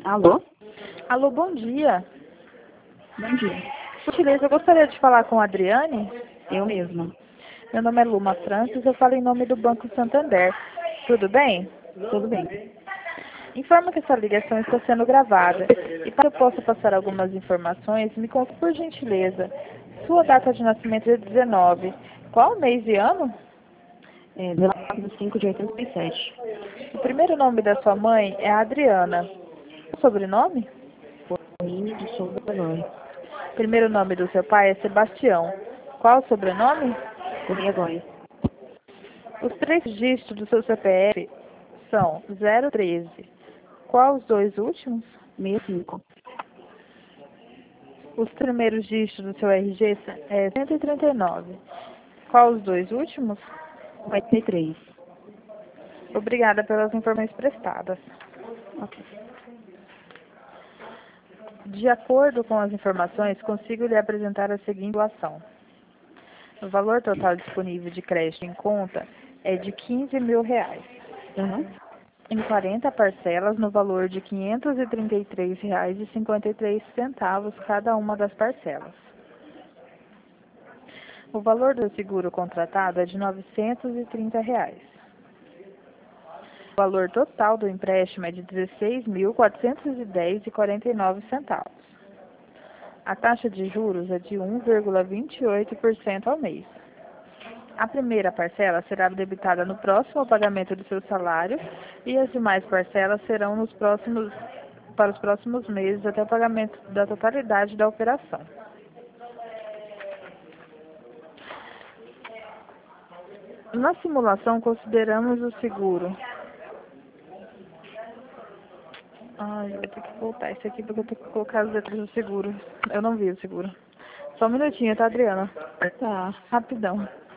Alô? Alô, bom dia. Bom dia. Por gentileza, eu gostaria de falar com a Adriane. Eu mesma. Meu nome é Luma Francis, eu falo em nome do Banco Santander. Tudo bem? Tudo bem. Informo que essa ligação está sendo gravada. E para que eu possa passar algumas informações, me conte por gentileza. Sua data de nascimento é 19. Qual mês e ano? 19 de 5 de 87. O primeiro nome da sua mãe é Adriana. O sobrenome? Formini de Souza Góes. O primeiro nome do seu pai é Sebastião. Qual o sobrenome? Correia Góes. Os três dígitos do seu CPF são 013. Qual os dois últimos? 65. Os primeiros dígitos do seu RG é 139. Qual os dois últimos? 43. Obrigada pelas informações prestadas. Ok. De acordo com as informações, consigo lhe apresentar a seguinte situação. O valor total disponível de crédito em conta é de R$ 15.000, Uhum. em 40 parcelas no valor de R$ 533,53 cada uma das parcelas. O valor do seguro contratado é de R$ 930. O valor total do empréstimo é de R$ 16.410,49. A taxa de juros é de 1,28% ao mês. A primeira parcela será debitada no próximo pagamento do seu salário e as demais parcelas serão para os próximos meses até o pagamento da totalidade da operação. Na simulação, consideramos o seguro. Ai, eu vou ter que voltar isso aqui porque eu tenho que colocar as letras do seguro. Eu não vi o seguro. Só um minutinho, tá, Adriana? Tá. Rapidão.